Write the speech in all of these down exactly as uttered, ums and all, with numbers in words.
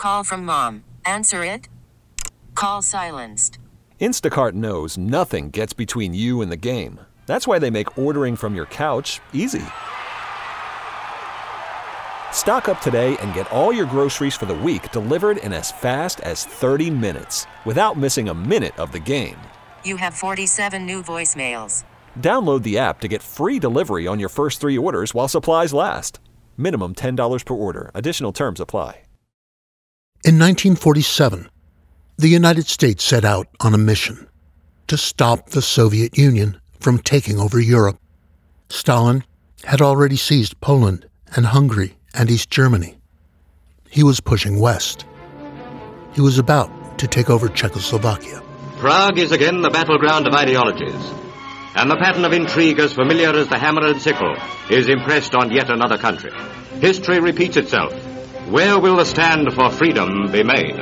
Call from mom. Answer it. Call silenced. Instacart knows nothing gets between you and the game. That's why they make ordering from your couch easy. Stock up today and get all your groceries for the week delivered in as fast as thirty minutes without missing a minute of the game. You have forty-seven new voicemails. Download the app to get free delivery on your first three orders while supplies last. Minimum ten dollars per order. Additional terms apply. In nineteen forty-seven, the United States set out on a mission to stop the Soviet Union from taking over Europe. Stalin had already seized Poland and Hungary and East Germany. He was pushing west. He was about to take over Czechoslovakia. Prague is again the battleground of ideologies, and the pattern of intrigue as familiar as the hammer and sickle is impressed on yet another country. History repeats itself. Where will the stand for freedom be made?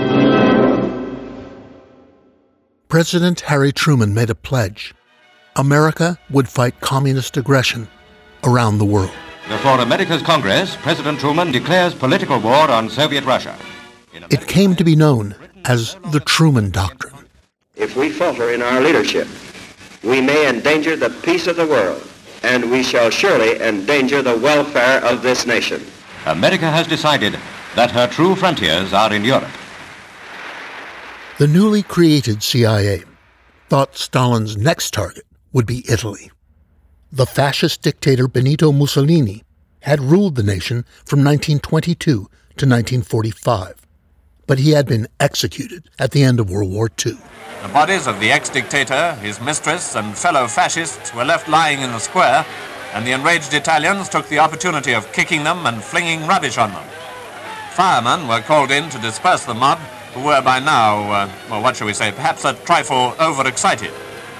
President Harry Truman made a pledge. America would fight communist aggression around the world. Before America's Congress, President Truman declares political war on Soviet Russia. It came to be known as the Truman Doctrine. If we falter in our leadership, we may endanger the peace of the world, and we shall surely endanger the welfare of this nation. America has decided that her true frontiers are in Europe. The newly created C I A thought Stalin's next target would be Italy. The fascist dictator Benito Mussolini had ruled the nation from nineteen twenty-two to nineteen forty-five, but he had been executed at the end of World War Two. The bodies of the ex-dictator, his mistress, and fellow fascists were left lying in the square, and the enraged Italians took the opportunity of kicking them and flinging rubbish on them. Firemen were called in to disperse the mob, who were by now, uh, well, what shall we say, perhaps a trifle overexcited.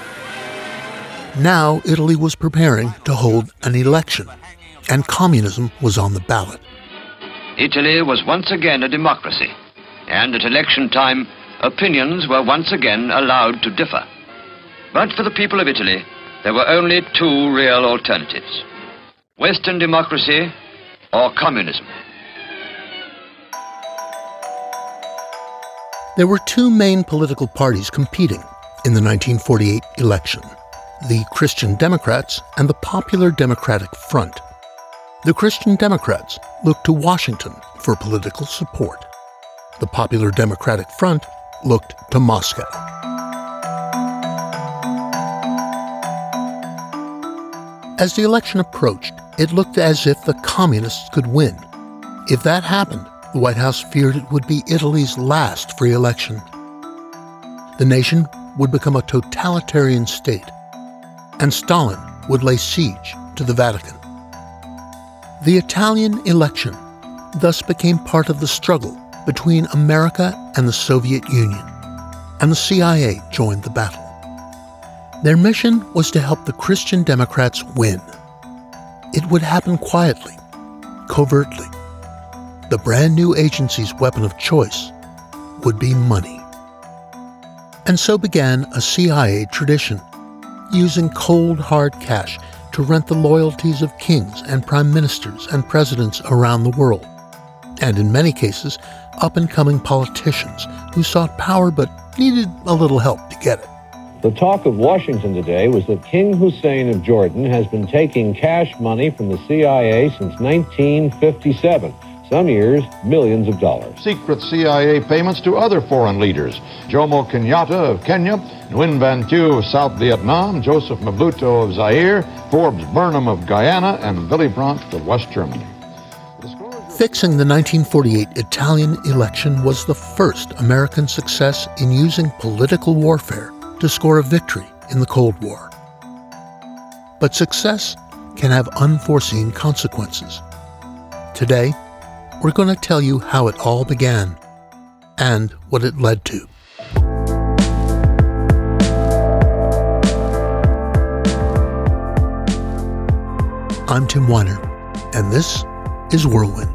Now Italy was preparing to hold an election, and communism was on the ballot. Italy was once again a democracy, and at election time, opinions were once again allowed to differ. But for the people of Italy, there were only two real alternatives: Western democracy or communism. There were two main political parties competing in the nineteen forty-eight election: the Christian Democrats and the Popular Democratic Front. The Christian Democrats looked to Washington for political support. The Popular Democratic Front looked to Moscow. As the election approached, it looked as if the communists could win. If that happened, the White House feared it would be Italy's last free election. The nation would become a totalitarian state, and Stalin would lay siege to the Vatican. The Italian election thus became part of the struggle between America and the Soviet Union, and the C I A joined the battle. Their mission was to help the Christian Democrats win. It would happen quietly, covertly. The brand new agency's weapon of choice would be money. And so began a C I A tradition, using cold, hard cash to rent the loyalties of kings and prime ministers and presidents around the world, and in many cases, up-and-coming politicians who sought power but needed a little help to get it. The talk of Washington today was that King Hussein of Jordan has been taking cash money from the C I A since nineteen fifty-seven. Some years, millions of dollars. Secret C I A payments to other foreign leaders: Jomo Kenyatta of Kenya, Nguyen Van Thieu of South Vietnam, Joseph Mobutu of Zaire, Forbes Burnham of Guyana, and Willy Brandt of West Germany. Fixing the nineteen forty-eight Italian election was the first American success in using political warfare to score a victory in the Cold War. But success can have unforeseen consequences. Today, we're going to tell you how it all began and what it led to. I'm Tim Weiner, and this is Whirlwind.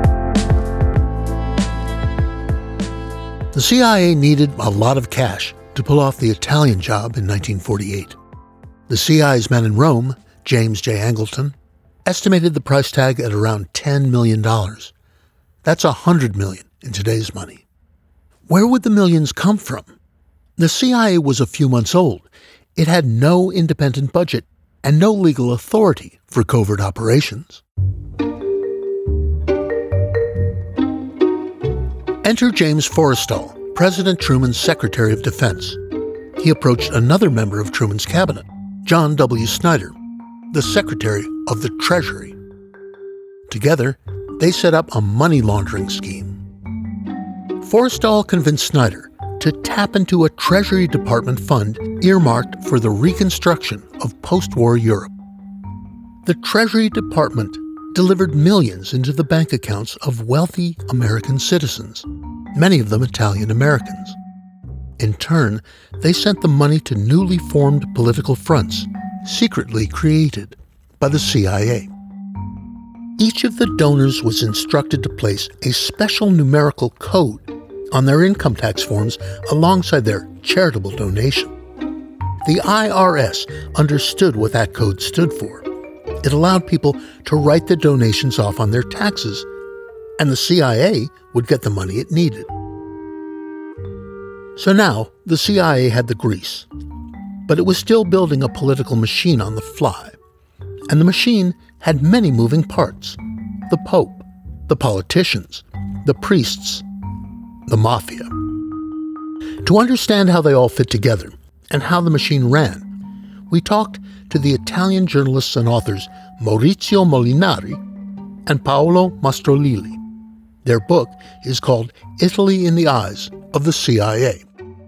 The C I A needed a lot of cash to to pull off the Italian job in nineteen forty-eight. The C I A's man in Rome, James J. Angleton, estimated the price tag at around ten million dollars. That's one hundred million dollars in today's money. Where would the millions come from? The C I A was a few months old. It had no independent budget and no legal authority for covert operations. Enter James Forrestal, President Truman's Secretary of Defense. He approached another member of Truman's cabinet, John W. Snyder, the Secretary of the Treasury. Together, they set up a money laundering scheme. Forrestal convinced Snyder to tap into a Treasury Department fund earmarked for the reconstruction of post-war Europe. The Treasury Department delivered millions into the bank accounts of wealthy American citizens, many of them Italian Americans. In turn, they sent the money to newly formed political fronts, secretly created by the C I A. Each of the donors was instructed to place a special numerical code on their income tax forms alongside their charitable donation. The I R S understood what that code stood for. It allowed people to write the donations off on their taxes, and the C I A would get the money it needed. So now, the C I A had the grease, but it was still building a political machine on the fly. And the machine had many moving parts: the Pope, the politicians, the priests, the mafia. To understand how they all fit together and how the machine ran, we talked to the Italian journalists and authors Maurizio Molinari and Paolo Mastrolilli. Their book is called Italy in the Eyes of the C I A.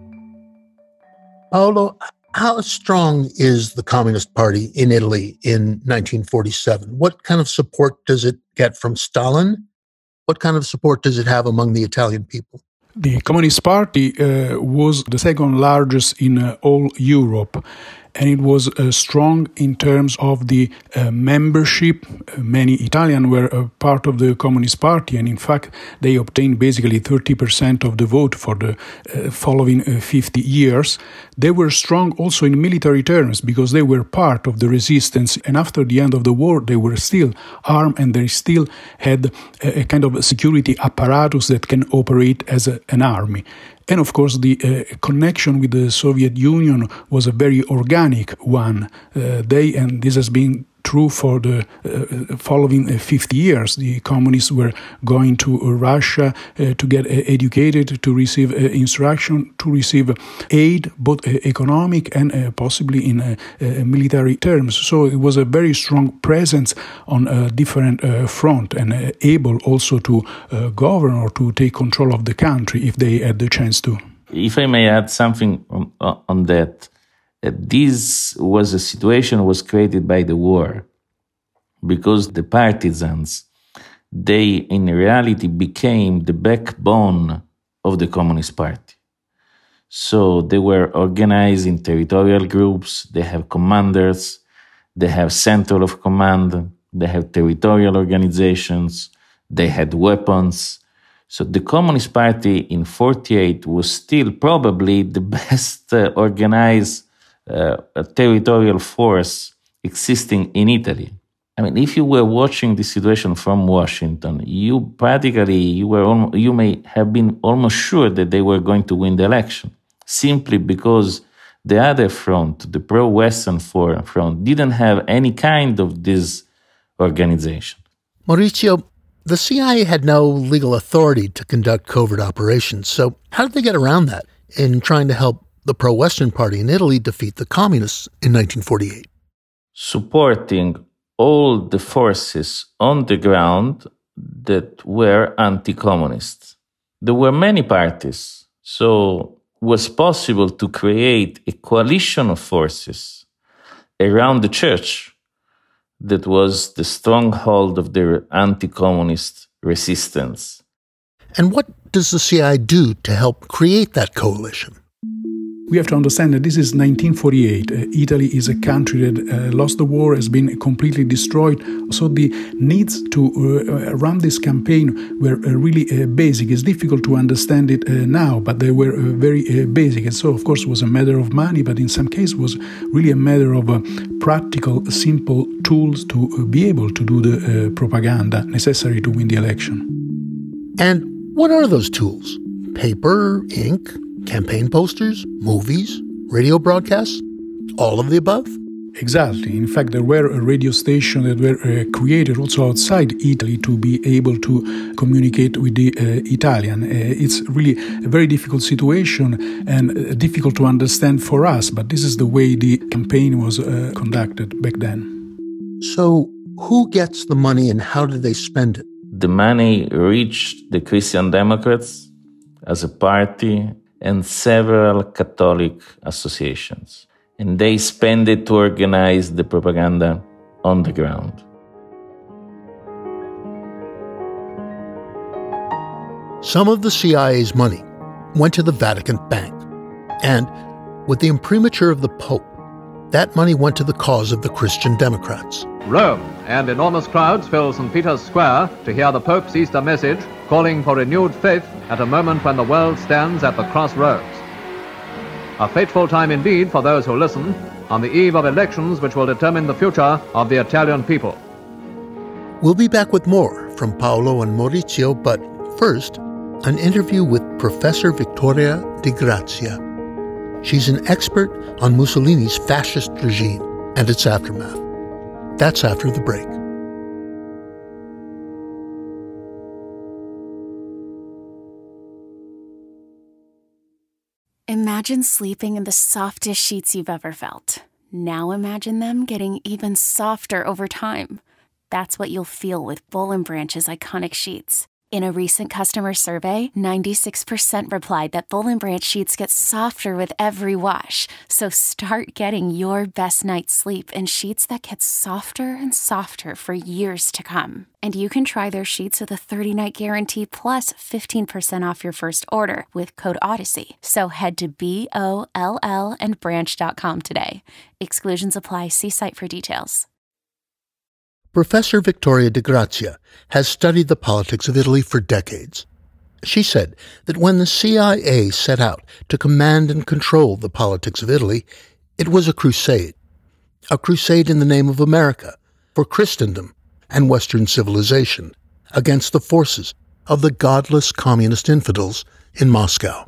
Paolo, how strong is the Communist Party in Italy in nineteen forty-seven? What kind of support does it get from Stalin? What kind of support does it have among the Italian people? The Communist Party uh, was the second largest in uh, all Europe, and it was uh, strong in terms of the uh, membership. Uh, many Italians were uh, part of the Communist Party, and in fact, they obtained basically thirty percent of the vote for the uh, following uh, fifty years. They were strong also in military terms because they were part of the resistance, and after the end of the war, they were still armed and they still had a, a kind of security apparatus that can operate as a, an army. And of course, the uh, connection with the Soviet Union was a very organic one. Uh, they, and this has been true for the uh, following uh, fifty years. The communists were going to uh, Russia uh, to get uh, educated, to receive uh, instruction, to receive aid, both uh, economic and uh, possibly in uh, uh, military terms. So it was a very strong presence on a different uh, front and uh, able also to uh, govern or to take control of the country if they had the chance to. If I may add something on, on that, Uh, this was a situation was created by the war, because the partisans, they in reality became the backbone of the Communist Party. So they were organized in territorial groups, they have commanders, they have center of command, they have territorial organizations, they had weapons. So the Communist Party in forty-eight was still probably the best uh, organized Uh, a territorial force existing in Italy. I mean, if you were watching the situation from Washington, you practically, you were al- you may have been almost sure that they were going to win the election, simply because the other front, the pro-Western front, didn't have any kind of this organization. Maurizio, the C I A had no legal authority to conduct covert operations, so how did they get around that in trying to help the pro-Western party in Italy defeat the communists in nineteen forty-eight? Supporting all the forces on the ground that were anti-communist. There were many parties, so it was possible to create a coalition of forces around the church that was the stronghold of their anti-communist resistance. And what does the C I A do to help create that coalition? We have to understand that this is nineteen forty-eight. Uh, Italy is a country that uh, lost the war, has been completely destroyed. So the needs to uh, run this campaign were uh, really uh, basic. It's difficult to understand it uh, now, but they were uh, very uh, basic. And so, of course, it was a matter of money, but in some cases was really a matter of uh, practical, simple tools to uh, be able to do the uh, propaganda necessary to win the election. And what are those tools? Paper, ink, campaign posters, movies, radio broadcasts, all of the above? Exactly. In fact, there were radio stations that were uh, created also outside Italy to be able to communicate with the uh, Italian. Uh, it's really a very difficult situation and uh, difficult to understand for us, but this is the way the campaign was uh, conducted back then. So who gets the money and how do they spend it? The money reached the Christian Democrats as a party and several Catholic associations. And they spend it to organize the propaganda on the ground. Some of the C I A's money went to the Vatican Bank. And with the imprimatur of the Pope, that money went to the cause of the Christian Democrats. Rome and enormous crowds fill Saint Peter's Square to hear the Pope's Easter message, calling for renewed faith at a moment when the world stands at the crossroads. A fateful time indeed for those who listen, on the eve of elections which will determine the future of the Italian people. We'll be back with more from Paolo and Maurizio, but first, an interview with Professor Vittoria Di Grazia. She's an expert on Mussolini's fascist regime and its aftermath. That's after the break. Imagine sleeping in the softest sheets you've ever felt. Now imagine them getting even softer over time. That's what you'll feel with Boll and Branch's iconic sheets. In a recent customer survey, ninety-six percent replied that Boll and Branch sheets get softer with every wash. So start getting your best night's sleep in sheets that get softer and softer for years to come. And you can try their sheets with a thirty-night guarantee plus fifteen percent off your first order with code Odyssey. So head to B O L L and branch dot com today. Exclusions apply. See site for details. Professor Vittoria Di Grazia has studied the politics of Italy for decades. She said that when the C I A set out to command and control the politics of Italy, it was a crusade. A crusade in the name of America, for Christendom and Western civilization, against the forces of the godless communist infidels in Moscow.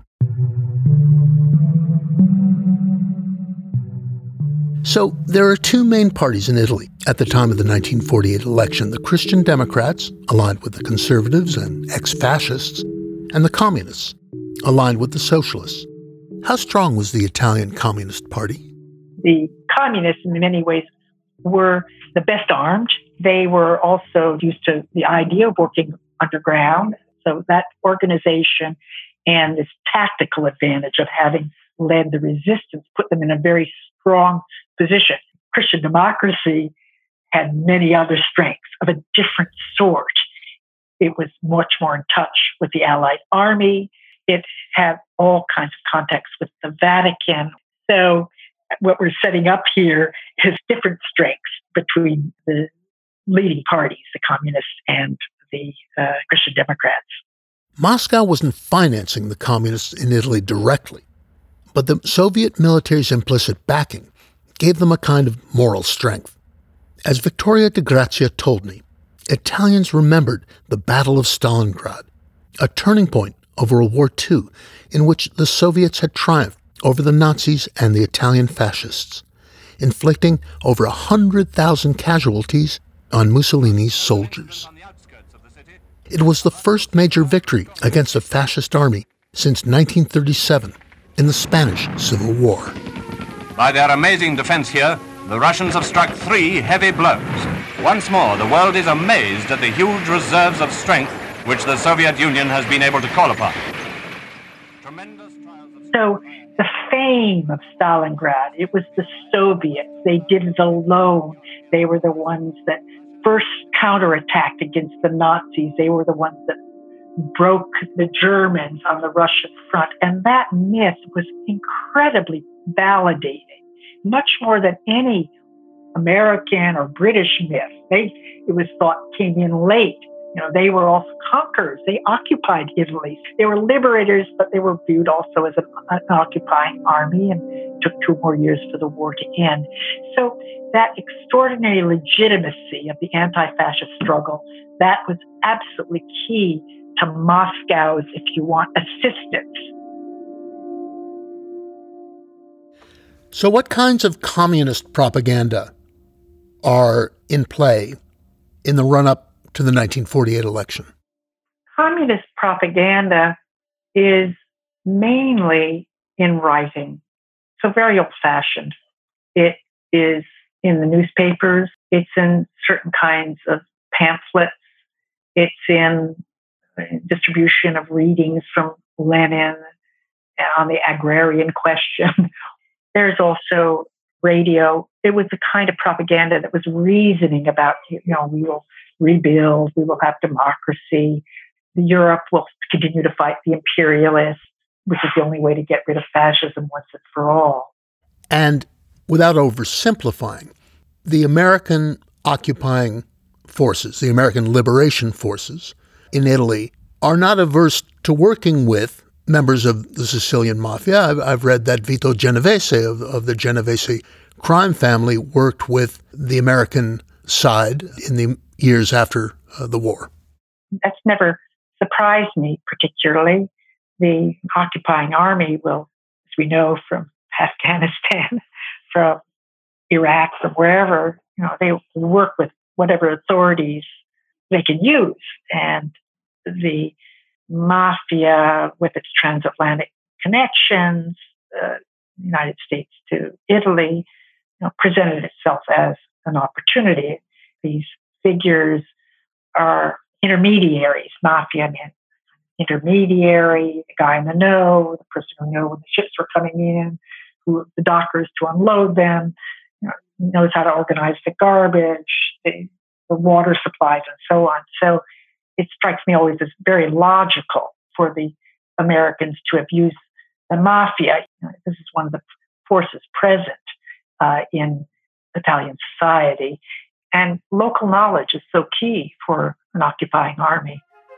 So there are two main parties in Italy at the time of the nineteen forty-eight election: the Christian Democrats, aligned with the conservatives and ex-fascists, and the communists, aligned with the socialists. How strong was the Italian Communist Party? The communists, in many ways, were the best armed. They were also used to the idea of working underground. So that organization and this tactical advantage of having led the resistance put them in a very strong position. Christian democracy had many other strengths of a different sort. It was much more in touch with the Allied army. It had all kinds of contacts with the Vatican. So what we're setting up here is different strengths between the leading parties, the communists and the uh, Christian Democrats. Moscow wasn't financing the communists in Italy directly, but the Soviet military's implicit backing gave them a kind of moral strength. As Vittoria Di Grazia told me, Italians remembered the Battle of Stalingrad, a turning point of World War Two in which the Soviets had triumphed over the Nazis and the Italian fascists, inflicting over one hundred thousand casualties on Mussolini's soldiers. It was the first major victory against a fascist army since nineteen thirty-seven in the Spanish Civil War. By their amazing defense here, the Russians have struck three heavy blows. Once more, the world is amazed at the huge reserves of strength which the Soviet Union has been able to call upon. So the fame of Stalingrad, it was the Soviets. They did it alone. They were the ones that first counterattacked against the Nazis. They were the ones that broke the Germans on the Russian front. And that myth was incredibly validating, much more than any American or British myth. They, it was thought, came in late. You know, they were also conquerors. They occupied Italy. They were liberators, but they were viewed also as an, an occupying army, and took two more years for the war to end. So that extraordinary legitimacy of the anti-fascist struggle, that was absolutely key to Moscow's, if you want, assistance. So what kinds of communist propaganda are in play in the run-up to the nineteen forty-eight election? Communist propaganda is mainly in writing, so very old-fashioned. It is in the newspapers. It's in certain kinds of pamphlets. It's in distribution of readings from Lenin on the agrarian question. There's also radio. It was the kind of propaganda that was reasoning about, you know, we will rebuild, we will have democracy, Europe will continue to fight the imperialists, which is the only way to get rid of fascism once and for all. And without oversimplifying, the American occupying forces, the American liberation forces in Italy, are not averse to working with members of the Sicilian mafia. I've, I've read that Vito Genovese of, of the Genovese crime family worked with the American side in the years after uh, the war. That's never surprised me particularly. The occupying army will, as we know from Afghanistan, from Iraq, from wherever, you know, they work with whatever authorities they can use. And the mafia, with its transatlantic connections, uh, United States to Italy, you know, presented itself as an opportunity. These figures are intermediaries. Mafia meant intermediary, the guy in the know, the person who knows when the ships were coming in, who the dockers to unload them, you know, knows how to organize the garbage, the, the water supplies, and so on. So it strikes me always as very logical for the Americans to have used the mafia. You know, this is one of the forces present uh, in Italian society. And local knowledge is so key for an occupying army.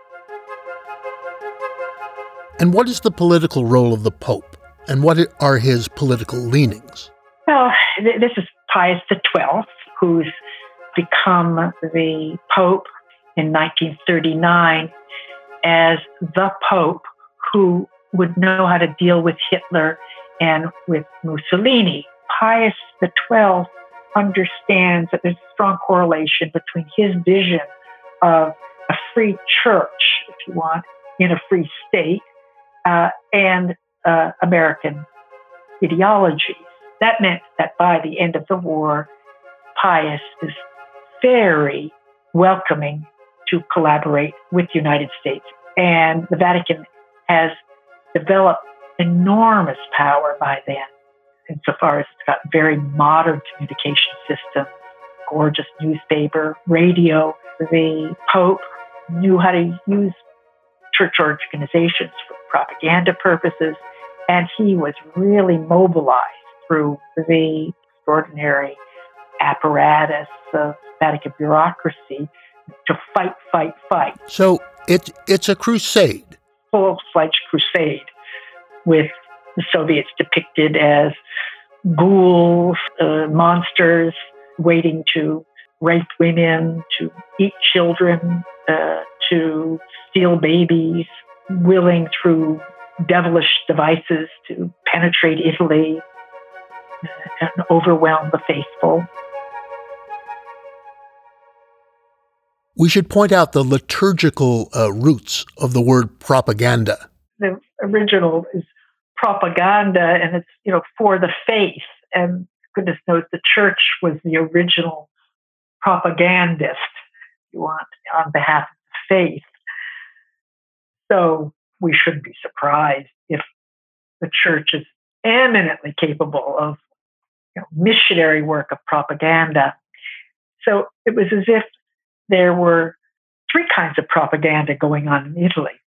And what is the political role of the Pope? And what are his political leanings? Well, th- this is Pius the twelfth, who's become the Pope in nineteen thirty-nine as the Pope who would know how to deal with Hitler and with Mussolini. Pius the twelfth understands that there's a strong correlation between his vision of a free church, if you want, in a free state, uh, and uh, American ideologies. That meant that by the end of the war, Pius is very welcoming to collaborate with the United States. And the Vatican has developed enormous power by then, insofar as it's got very modern communication systems, gorgeous newspaper, radio. The Pope knew how to use church organizations for propaganda purposes, and he was really mobilized through the extraordinary apparatus of Vatican bureaucracy to fight, fight, fight. So it, it's a crusade. Full-fledged crusade, with the Soviets depicted as ghouls, uh, monsters waiting to rape women, to eat children, uh, to steal babies, willing through devilish devices to penetrate Italy uh, and overwhelm the faithful. We should point out the liturgical uh, roots of the word propaganda. The original is propaganda, and it's, you know, for the faith. And goodness knows the church was the original propagandist, if you want, on behalf of the faith. So we shouldn't be surprised if the church is eminently capable of, you know, missionary work of propaganda. So it was as if there were three kinds of propaganda going on in Italy.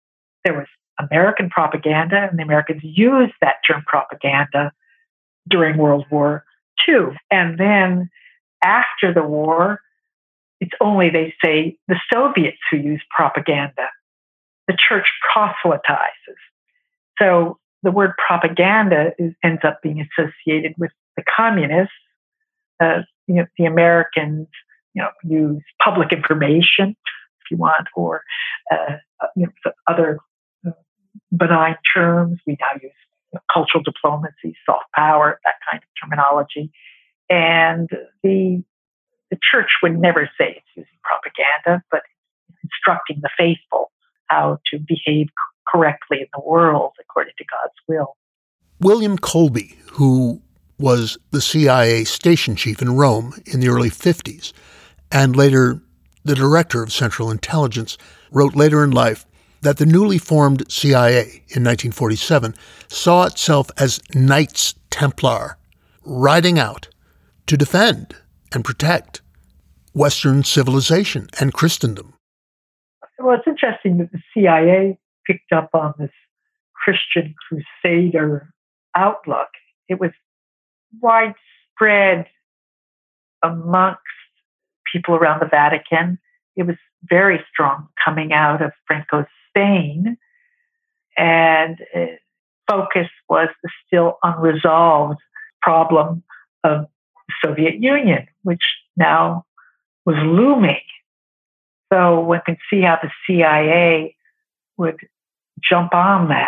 there was American propaganda, and the Americans used that term propaganda during World War Two. And then after the war, it's only, they say, the Soviets who use propaganda. The church proselytizes. So the word propaganda is, ends up being associated with the communists. Uh, you know, the Americans, you know, use public information, if you want, or uh, you know, other uh, benign terms. We now use you know, cultural diplomacy, soft power, that kind of terminology. And the the church would never say it's using propaganda, but instructing the faithful how to behave correctly in the world according to God's will. William Colby, who was the C I A station chief in Rome in the early fifties, and later the director of Central Intelligence, wrote later in life that the newly formed C I A in nineteen forty-seven saw itself as Knights Templar, riding out to defend and protect Western civilization and Christendom. Well, it's interesting that the C I A picked up on this Christian crusader outlook. It was widespread amongst people around the Vatican. It was very strong coming out of Franco's Spain. And uh, focus was the still unresolved problem of the Soviet Union, which now was looming. So one can see how the C I A would jump on that.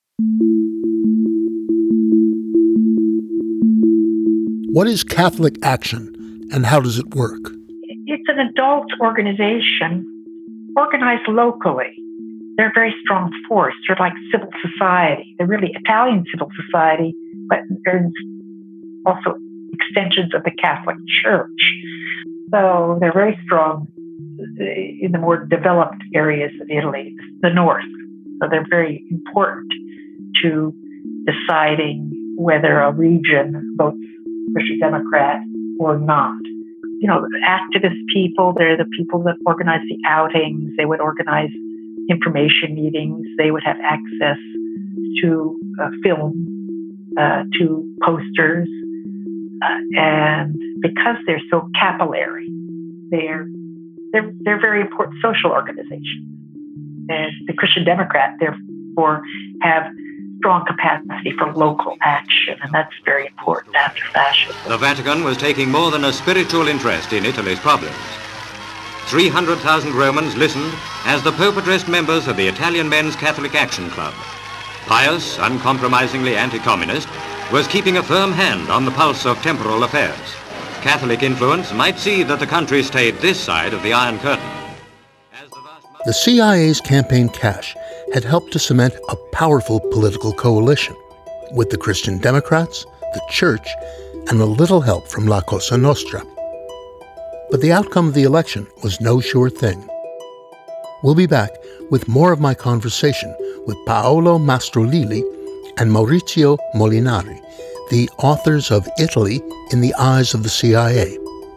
What is Catholic Action, and how does it work? It's an adult organization organized locally. They're a very strong force. They're like civil society. They're really Italian civil society, but they're also extensions of the Catholic Church. So they're very strong in the more developed areas of Italy, the north. So they're very important to deciding whether a region votes Christian Democrat or not. You know, activist people, they're the people that organize the outings. They would organize information meetings. They would have access to uh, film, uh, to posters. Uh, and because they're so capillary, they're, they're, they're very important social organizations. And the Christian Democrat, therefore, have strong capacity for local action, and that's very important after fascism. The Vatican was taking more than a spiritual interest in Italy's problems. three hundred thousand Romans listened as the Pope addressed members of the Italian Men's Catholic Action Club. Pius, uncompromisingly anti-communist, was keeping a firm hand on the pulse of temporal affairs. Catholic influence might see that the country stayed this side of the Iron Curtain. The C I A's campaign cash had helped to cement a powerful political coalition with the Christian Democrats, the Church, and a little help from La Cosa Nostra. But the outcome of the election was no sure thing. We'll be back with more of my conversation with Paolo Mastrolilli and Maurizio Molinari, the authors of Italy in the Eyes of the C I A.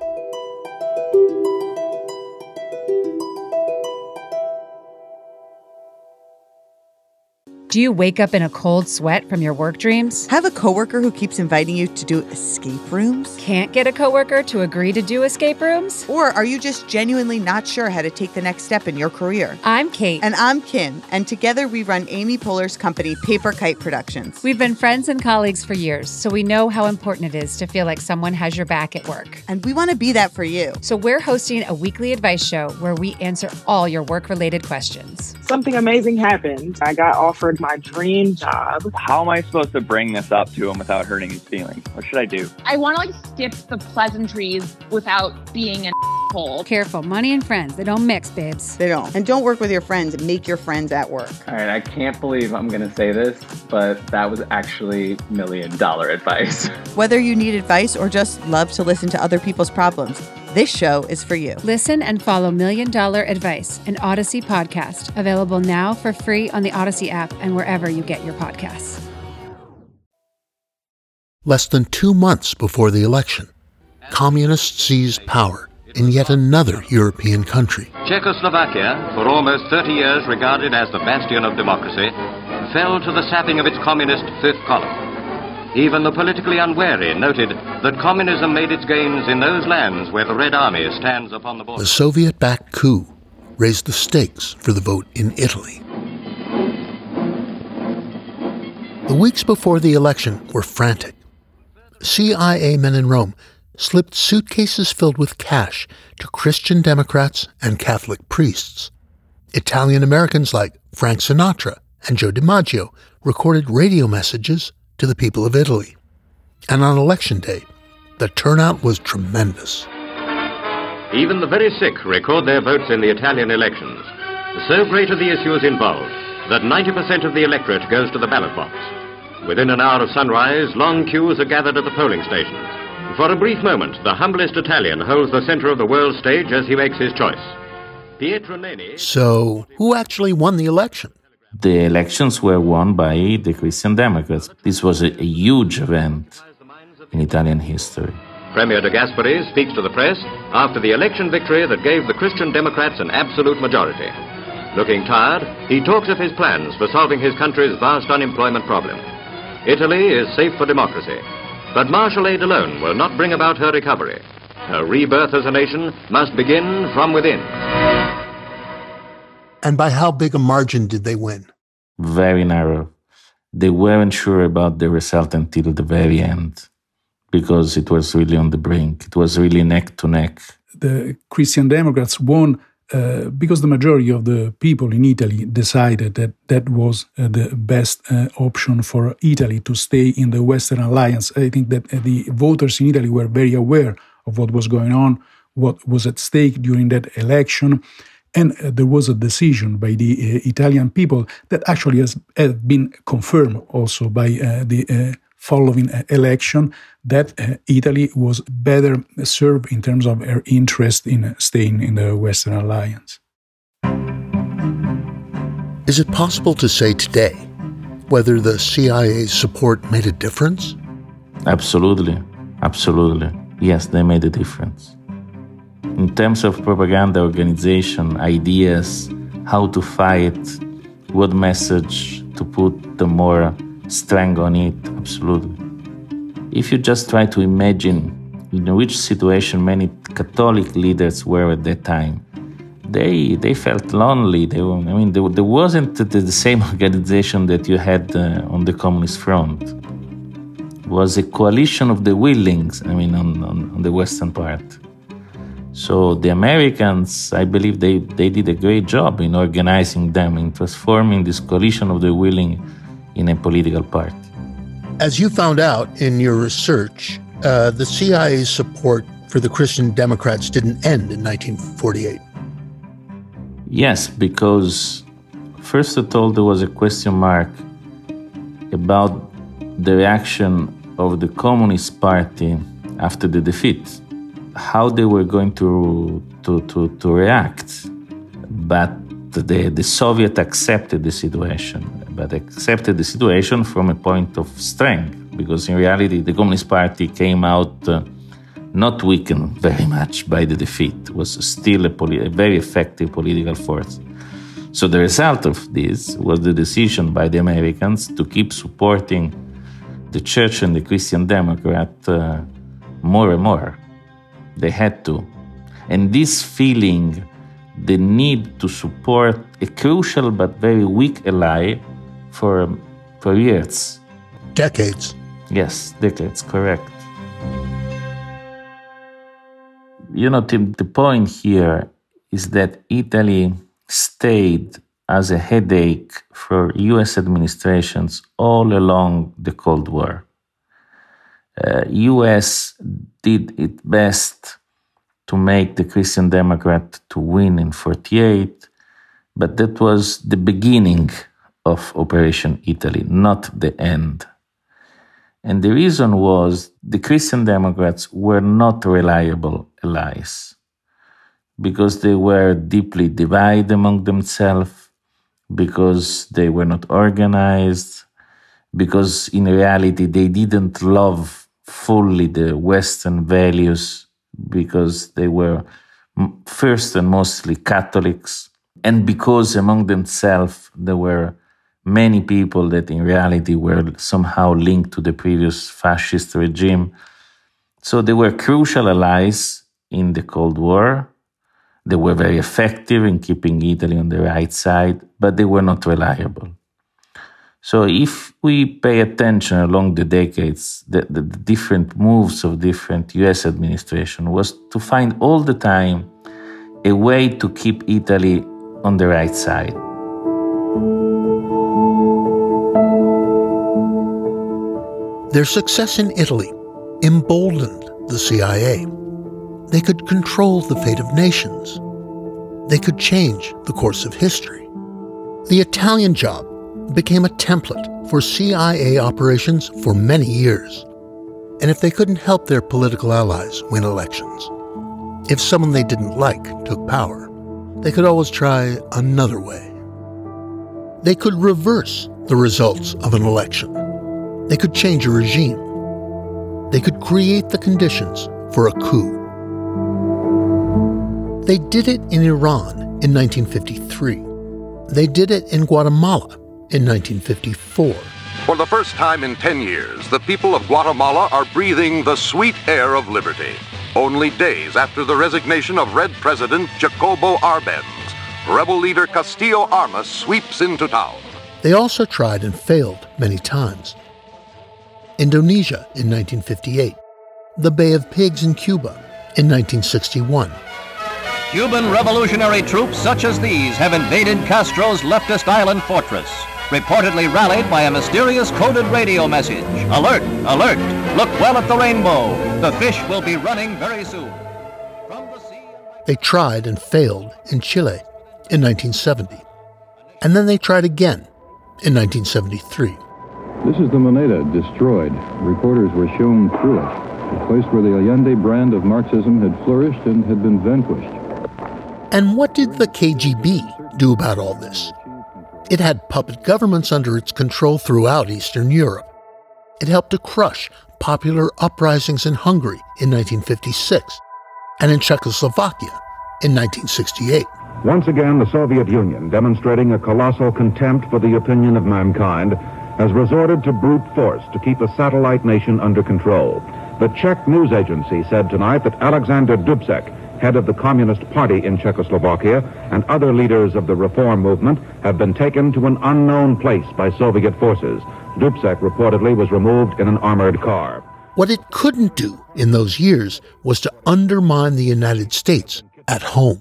Do you wake up in a cold sweat from your work dreams? Have a coworker who keeps inviting you to do escape rooms? Can't get a coworker to agree to do escape rooms? Or are you just genuinely not sure how to take the next step in your career? I'm Kate. And I'm Kim. And together we run Amy Poehler's company, Paper Kite Productions. We've been friends and colleagues for years, so we know how important it is to feel like someone has your back at work. And we want to be that for you. So we're hosting a weekly advice show where we answer all your work-related questions. Something amazing happened. I got offered my dream job. How am I supposed to bring this up to him without hurting his feelings? What should I do? I want to like skip the pleasantries without being an asshole. Careful, money and friends, they don't mix, babes. They don't. And don't work with your friends. Make your friends at work. All right, I can't believe I'm going to say this, but that was actually million dollar advice. Whether you need advice or just love to listen to other people's problems, this show is for you. Listen and follow Million Dollar Advice, an Odyssey podcast, available now for free on the Odyssey app and wherever you get your podcasts. Less than two months before the election, communists seized power in yet another European country. Czechoslovakia, for almost thirty years regarded as the bastion of democracy, fell to the sapping of its communist fifth column. Even the politically unwary noted that communism made its gains in those lands where the Red Army stands upon the border. The Soviet-backed coup raised the stakes for the vote in Italy. The weeks before the election were frantic. C I A men in Rome slipped suitcases filled with cash to Christian Democrats and Catholic priests. Italian Americans like Frank Sinatra and Joe DiMaggio recorded radio messages to the people of Italy. And on election day, the turnout was tremendous. Even the very sick record their votes in the Italian elections. So great are the issues involved that ninety percent of the electorate goes to the ballot box. Within an hour of sunrise, long queues are gathered at the polling stations. For a brief moment, the humblest Italian holds the center of the world stage as he makes his choice. Pietro Neni... So, who actually won the election? The elections were won by the Christian Democrats. This was a, a huge event in Italian history. Premier De Gasperi speaks to the press after the election victory that gave the Christian Democrats an absolute majority. Looking tired, he talks of his plans for solving his country's vast unemployment problem. Italy is safe for democracy, but martial aid alone will not bring about her recovery. Her rebirth as a nation must begin from within. And by how big a margin did they win? Very narrow. They weren't sure about the result until the very end, because it was really on the brink. It was really neck to neck. The Christian Democrats won uh, because the majority of the people in Italy decided that that was uh, the best uh, option for Italy to stay in the Western Alliance. I think that uh, the voters in Italy were very aware of what was going on, what was at stake during that election. And uh, there was a decision by the uh, Italian people that actually has, has been confirmed also by uh, the uh, following uh, election that uh, Italy was better served in terms of her interest in uh, staying in the Western Alliance. Is it possible to say today whether the C I A's support made a difference? Absolutely. Absolutely. Yes, they made a difference. In terms of propaganda organization, ideas, how to fight, what message to put the more strength on it, absolutely. If you just try to imagine in which situation many Catholic leaders were at that time, they they felt lonely. They were, I mean, there, there wasn't the, the same organization that you had uh, on the Communist front. It was a coalition of the willings, I mean, on, on, on the Western part. So the Americans, I believe they, they did a great job in organizing them, in transforming this coalition of the willing in a political party. As you found out in your research, uh, the C I A's support for the Christian Democrats didn't end in nineteen forty-eight. Yes, because first of all, there was a question mark about the reaction of the Communist Party after the defeat, how they were going to to, to, to react. But the, the Soviet accepted the situation, but accepted the situation from a point of strength, because in reality the Communist Party came out uh, not weakened very much by the defeat. It was still a, poli- a very effective political force. So the result of this was the decision by the Americans to keep supporting the Church and the Christian Democrat uh, more and more. They had to. And this feeling, the need to support a crucial but very weak ally for, for years. Decades. Yes, decades, correct. You know, Tim, the point here is that Italy stayed as a headache for U S administrations all along the Cold War. Uh, U S did its best to make the Christian Democrat to win in forty-eight, but that was the beginning of Operation Italy, not the end. And the reason was the Christian Democrats were not reliable allies because they were deeply divided among themselves, because they were not organized, because in reality they didn't love fully the Western values, because they were first and mostly Catholics, and because among themselves there were many people that in reality were somehow linked to the previous fascist regime. So they were crucial allies in the Cold War. They were very effective in keeping Italy on the right side, but they were not reliable. So if we pay attention along the decades, the, the, the different moves of different U S administration was to find all the time a way to keep Italy on the right side. Their success in Italy emboldened the C I A. They could control the fate of nations. They could change the course of history. The Italian job became a template for C I A operations for many years. And if they couldn't help their political allies win elections, if someone they didn't like took power, they could always try another way. They could reverse the results of an election. They could change a regime. They could create the conditions for a coup. They did it in Iran in nineteen fifty-three. They did it in Guatemala in nineteen fifty-four. For the first time in ten years, the people of Guatemala are breathing the sweet air of liberty. Only days after the resignation of Red President Jacobo Arbenz, rebel leader Castillo Armas sweeps into town. They also tried and failed many times. Indonesia in nineteen fifty-eight. The Bay of Pigs in Cuba in nineteen sixty-one. Cuban revolutionary troops such as these have invaded Castro's leftist island fortress, reportedly rallied by a mysterious coded radio message. Alert, alert, look well at the rainbow. The fish will be running very soon. They tried and failed in Chile in nineteen seventy. And then they tried again in nineteen seventy-three. This is the Moneda, destroyed. Reporters were shown through it, a place where the Allende brand of Marxism had flourished and had been vanquished. And what did the K G B do about all this? It had puppet governments under its control throughout Eastern Europe. It helped to crush popular uprisings in Hungary in nineteen fifty-six and in Czechoslovakia in nineteen sixty-eight. Once again, the Soviet Union, demonstrating a colossal contempt for the opinion of mankind, has resorted to brute force to keep a satellite nation under control. The Czech news agency said tonight that Alexander Dubček, head of the Communist Party in Czechoslovakia, and other leaders of the reform movement have been taken to an unknown place by Soviet forces. Dubček reportedly was removed in an armored car. What it couldn't do in those years was to undermine the United States at home.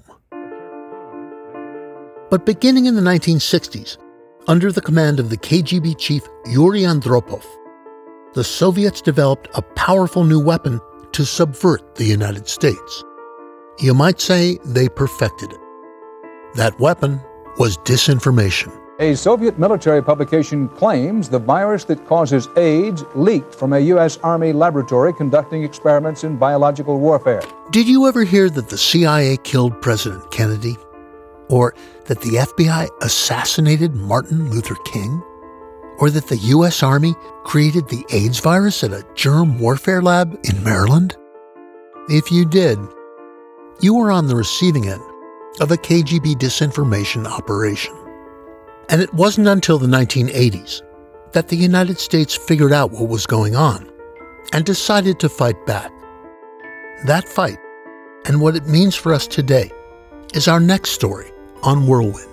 But beginning in the nineteen sixties, under the command of the K G B chief Yuri Andropov, the Soviets developed a powerful new weapon to subvert the United States. You might say they perfected it. That weapon was disinformation. A Soviet military publication claims the virus that causes AIDS leaked from a U S Army laboratory conducting experiments in biological warfare. Did you ever hear that the C I A killed President Kennedy? Or that the F B I assassinated Martin Luther King? Or that the U S Army created the AIDS virus at a germ warfare lab in Maryland? If you did, you were on the receiving end of a K G B disinformation operation. And it wasn't until the nineteen eighties that the United States figured out what was going on and decided to fight back. That fight, and what it means for us today, is our next story on Whirlwind.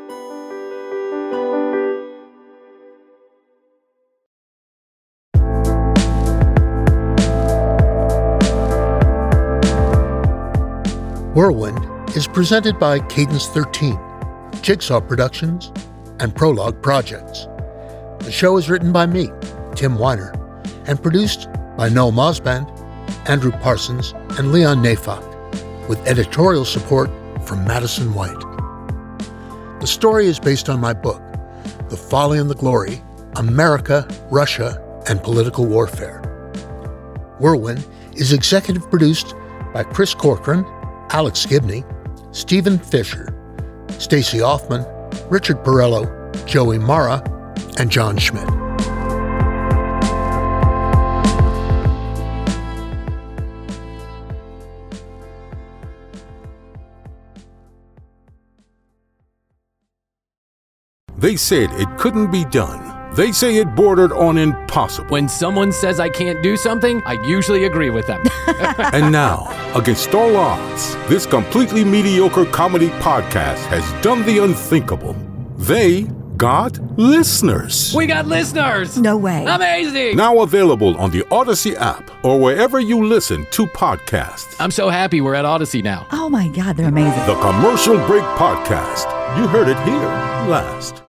Whirlwind is presented by Cadence thirteen, Jigsaw Productions, and Prologue Projects. The show is written by me, Tim Weiner, and produced by Noel Mosband, Andrew Parsons, and Leon Nafok, with editorial support from Madison White. The story is based on my book, The Folly and the Glory, America, Russia, and Political Warfare. Whirlwind is executive produced by Chris Corcoran, Alex Gibney, Stephen Fisher, Stacey Hoffman, Richard Perello, Joey Mara, and John Schmidt. They said it couldn't be done. They say it bordered on impossible. When someone says I can't do something, I usually agree with them. And now, against all odds, this completely mediocre comedy podcast has done the unthinkable. They got listeners. We got listeners! No way. Amazing! Now available on the Odyssey app or wherever you listen to podcasts. I'm so happy we're at Odyssey now. Oh my God, they're amazing. The Commercial Break Podcast. You heard it here last.